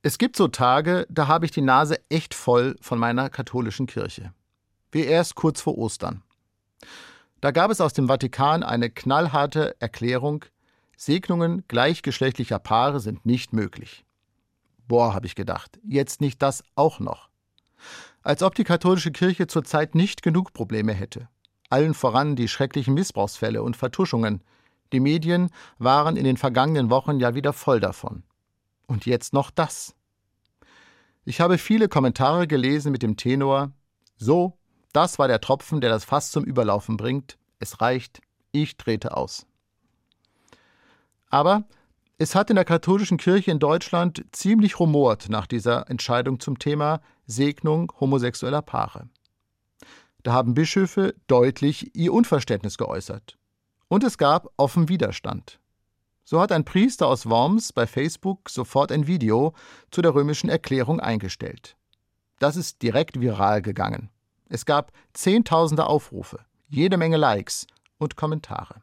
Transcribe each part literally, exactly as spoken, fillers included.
Es gibt so Tage, da habe ich die Nase echt voll von meiner katholischen Kirche. Wie erst kurz vor Ostern. Da gab es aus dem Vatikan eine knallharte Erklärung: Segnungen gleichgeschlechtlicher Paare sind nicht möglich. Boah, habe ich gedacht, jetzt nicht das auch noch. Als ob die katholische Kirche zurzeit nicht genug Probleme hätte. Allen voran die schrecklichen Missbrauchsfälle und Vertuschungen. Die Medien waren in den vergangenen Wochen ja wieder voll davon. Und jetzt noch das. Ich habe viele Kommentare gelesen mit dem Tenor: So, das war der Tropfen, der das Fass zum Überlaufen bringt. Es reicht, ich trete aus. Aber es hat in der katholischen Kirche in Deutschland ziemlich rumort nach dieser Entscheidung zum Thema Segnung homosexueller Paare. Da haben Bischöfe deutlich ihr Unverständnis geäußert. Und es gab offen Widerstand. So hat ein Priester aus Worms bei Facebook sofort ein Video zu der römischen Erklärung eingestellt. Das ist direkt viral gegangen. Es gab zehntausende Aufrufe, jede Menge Likes und Kommentare.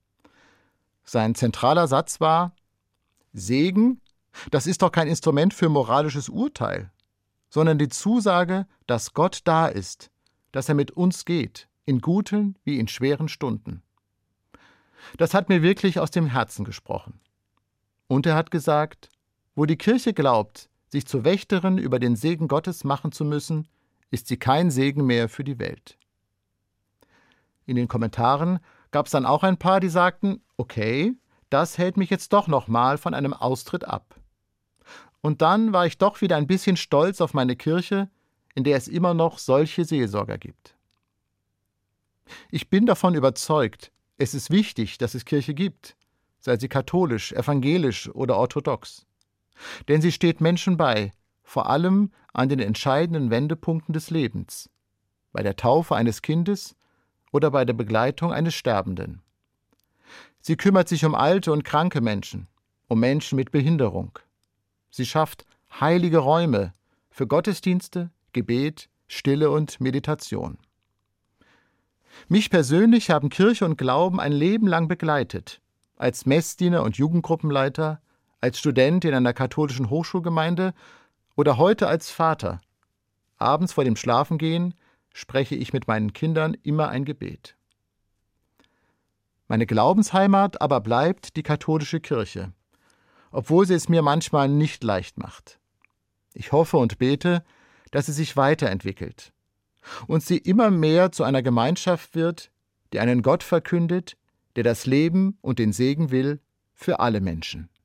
Sein zentraler Satz war: Segen, das ist doch kein Instrument für moralisches Urteil, sondern die Zusage, dass Gott da ist, dass er mit uns geht, in guten wie in schweren Stunden. Das hat mir wirklich aus dem Herzen gesprochen. Und er hat gesagt, wo die Kirche glaubt, sich zur Wächterin über den Segen Gottes machen zu müssen, ist sie kein Segen mehr für die Welt. In den Kommentaren gab es dann auch ein paar, die sagten, okay, das hält mich jetzt doch nochmal von einem Austritt ab. Und dann war ich doch wieder ein bisschen stolz auf meine Kirche, in der es immer noch solche Seelsorger gibt. Ich bin davon überzeugt, es ist wichtig, dass es Kirche gibt, sei sie katholisch, evangelisch oder orthodox. Denn sie steht Menschen bei, vor allem an den entscheidenden Wendepunkten des Lebens, bei der Taufe eines Kindes oder bei der Begleitung eines Sterbenden. Sie kümmert sich um alte und kranke Menschen, um Menschen mit Behinderung. Sie schafft heilige Räume für Gottesdienste, Gebet, Stille und Meditation. Mich persönlich haben Kirche und Glauben ein Leben lang begleitet, als Messdiener und Jugendgruppenleiter, als Student in einer katholischen Hochschulgemeinde oder heute als Vater. Abends vor dem Schlafengehen spreche ich mit meinen Kindern immer ein Gebet. Meine Glaubensheimat aber bleibt die katholische Kirche, obwohl sie es mir manchmal nicht leicht macht. Ich hoffe und bete, dass sie sich weiterentwickelt und sie immer mehr zu einer Gemeinschaft wird, die einen Gott verkündet, der das Leben und den Segen will für alle Menschen.